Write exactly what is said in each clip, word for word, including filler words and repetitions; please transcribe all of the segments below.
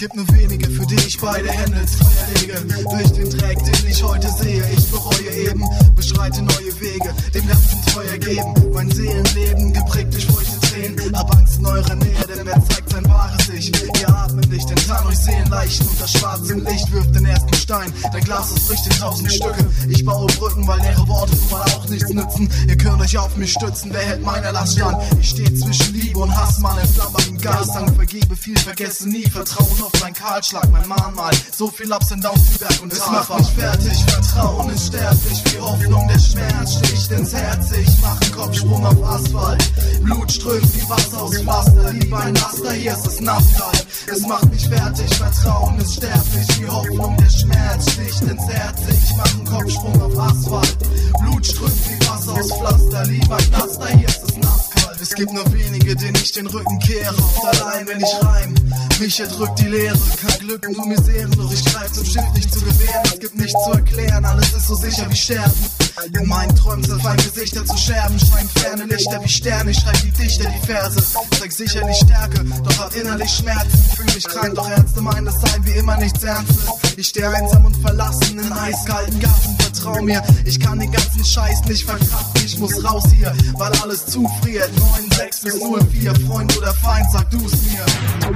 gibt nur wenige, für die ich beide Hände ins Feuer lege. Durch den Dreck, den ich heute sehe, ich bereue eben, beschreite neue Wege, dem Ganzen Feuer geben. Mein Seelenleben geprägt durch feuchte Tränen, hab Angst in eurer Nähe, denn wer zeigt sein wahres Ich? Ihr atmet nicht, den Tarn euch sehen leichen und das schwarze Licht wirft den ersten Stein. Dein Glas ist bricht in tausend Stücke. Ich baue Brücken, weil leere Worte nun mal auch nichts nützen. Ihr könnt euch auf mich stützen, wer hält meiner Last stand? Ich steh zwischen Liebe und Hass, Mann, entflammer im Gashang. Vergebe viel, vergesse nie, Vertrauen auf mein Kahlschlag, mein Mahnmal. So viel Ups und Downs wie Berg und Tal. Es macht mich fertig, Vertrauen ist sterblich wie Hoffnung. Der Schmerz sticht ins Herz, ich mach einen Kopfsprung auf Asphalt. Blut strömt wie Wasser aus Pflaster, lieber ein Laster, hier ist es nasskalt. Es macht mich fertig, Vertrauen ist sterblich wie Hoffnung. Der Schmerz sticht ins Herz, ich mach einen Kopfsprung auf Asphalt. Blut strömt wie Wasser aus Pflaster, lieber ein Laster, hier ist es nasskalt. Es gibt nur wenige, denen ich den Rücken kehre, oft allein, wenn ich reim. Mich erdrückt die Leere, kein Glück, nur Misere, doch ich greif zum Schiff nicht zu gewähren. Es gibt nichts zu erklären, alles ist so sicher wie Sterben. In meinen Träumen zerfallen Gesichter zu Scherben, scheinen ferne Lichter wie Sterne, ich schreib die Dichter die Verse. Zeig sicherlich Stärke, doch hab innerlich Schmerzen. Fühl mich krank, doch Ärzte meinen, es sei wie immer nichts Ernstes. Ich steh einsam und verlassen in eiskalten Gassen, vertrau mir, ich kann den ganzen Scheiß nicht verkraften. Ich muss raus hier, weil alles zufriert. neun sechs bis null vier, Freund oder Feind, sag du's mir.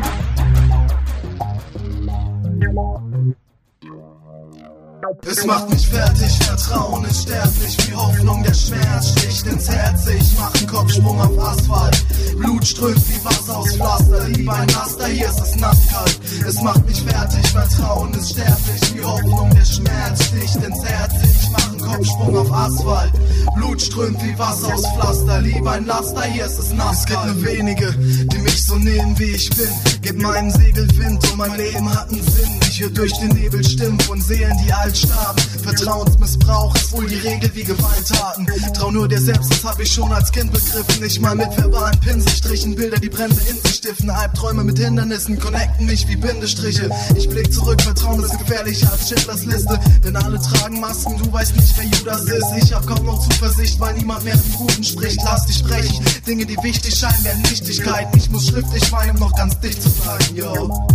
Es macht mich fertig, Vertrauen ist sterblich wie Hoffnung. Der Schmerz sticht ins Herz, ich mach einen Kopfsprung auf Asphalt. Blut strömt wie Wasser aus Pflaster, lieber ein Laster, hier ist es nasskalt. Es macht mich fertig, Vertrauen ist sterblich wie Hoffnung. Der Schmerz sticht ins Herz, ich mach einen Kopfsprung auf Asphalt. Blut strömt wie Wasser aus Pflaster, lieber ein Laster, hier ist es nasskalt. Es gibt nur wenige, die mich so nehmen wie ich bin. Gib meinem Segel Wind und mein Leben hat einen Sinn. Ich hör durch den Nebel Stimmen von Seelen, die alt starben. Vertrauensmissbrauch ist wohl die Regel wie Gewalttaten. Trau nur dir selbst, das hab ich schon als Kind begriffen. Nicht mal mit verbalen Pinselstrichen, Bilder, die Brände in sich stiften. Albträume mit Hindernissen connecten mich wie Bindestriche. Ich blick zurück, Vertrauen ist gefährlicher als Schindlers Liste. Denn alle tragen Masken, du weißt nicht, wer Judas ist. Ich hab kaum noch Zuversicht, weil niemand mehr vom Guten spricht. Lass dich sprechen, Dinge, die wichtig scheinen, werden Nichtigkeiten. Ich muss schriftlich weinen, um noch ganz dicht zu bleiben, yo.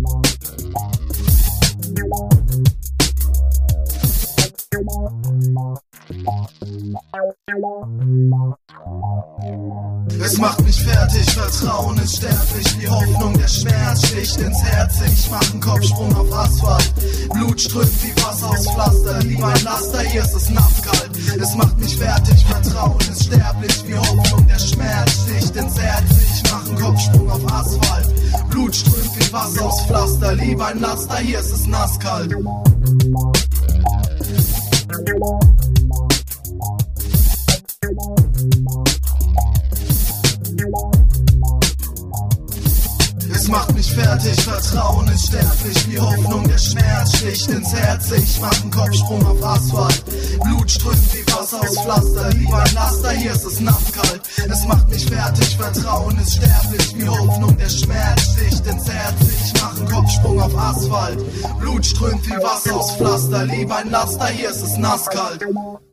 Es macht mich fertig, Vertrauen ist sterblich wie Hoffnung. Der Schmerz sticht ins Herz, ich mach einen Kopfsprung auf Asphalt. Blut strömt wie Wasser aus Pflaster, lieber ein Laster, hier ist es nasskalt. Es macht mich fertig, Vertrauen ist sterblich wie Hoffnung. Der Schmerz sticht ins Herz, ich mach einen Kopfsprung auf Asphalt. Blut strömt wie Wasser aus Pflaster, lieber ein Laster, hier ist es nasskalt. Es macht mich fertig, Vertrauen ist sterblich wie Hoffnung. Der Schmerz sticht ins Herz, ich mach einen Kopfsprung auf Asphalt. Blut strömt wie Wasser aus Pflaster, lieber ein Laster, hier ist es nasskalt. Es macht mich fertig, Vertrauen ist sterblich wie Hoffnung. Der Schmerz sticht ins Herz, ich mach einen Kopfsprung auf Asphalt. Blut strömt wie Wasser aus Pflaster, lieber ein Laster, hier ist es nasskalt.